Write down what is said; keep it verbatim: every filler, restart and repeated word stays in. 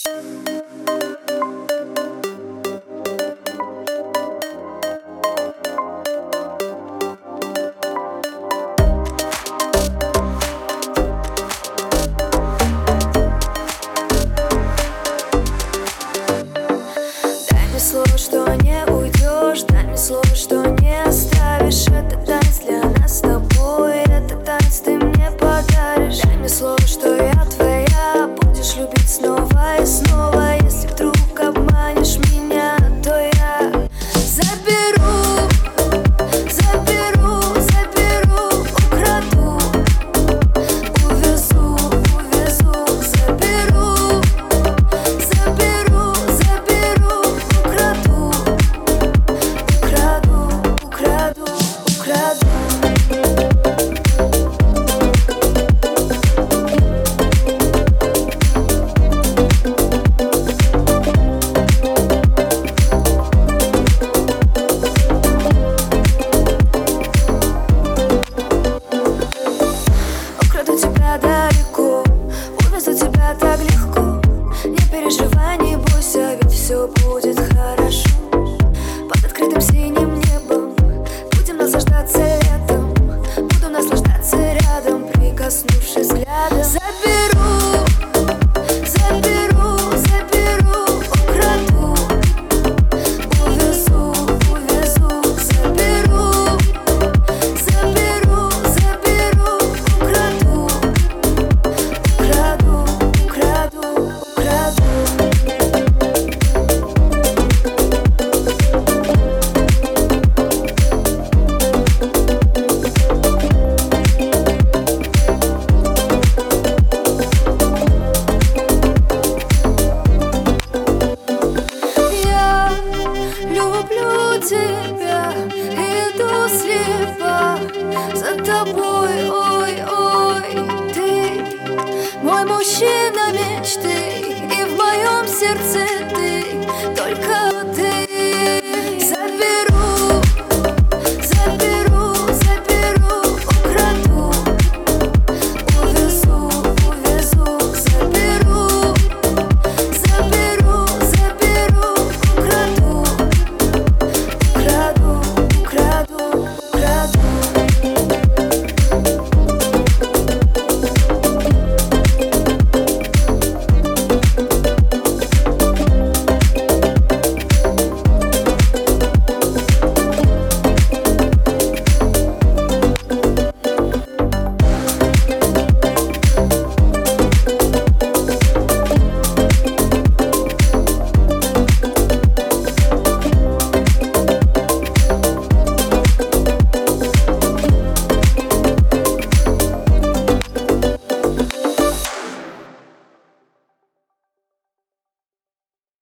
Слово, что не уйдешь, дай мне слово, что не оставишь. Это танец для нас с тобой, это танец ты мне подаришь. Дай мне слово, что я твоя, будешь любить снова и снова. Если вдруг обманешь меня, то я заберу, заберу, заберу, украду, увезу, увезу, заберу, заберу, заберу. Украду, украду, украду. Украду тебя далеко, увезу тебя так легко. Не переживай, не бойся, ведь все будет хорошо. Под открытым синим небом будем наслаждаться летом. Буду наслаждаться рядом, прикоснувшись взглядом. Заберу, заберу, заберу, украду, увезу, увезу, заберу, заберу, заберу, украду, украду, украду, украду. Люблю тебя, иду слепо за тобой, ой, ой, ты мой мужчина.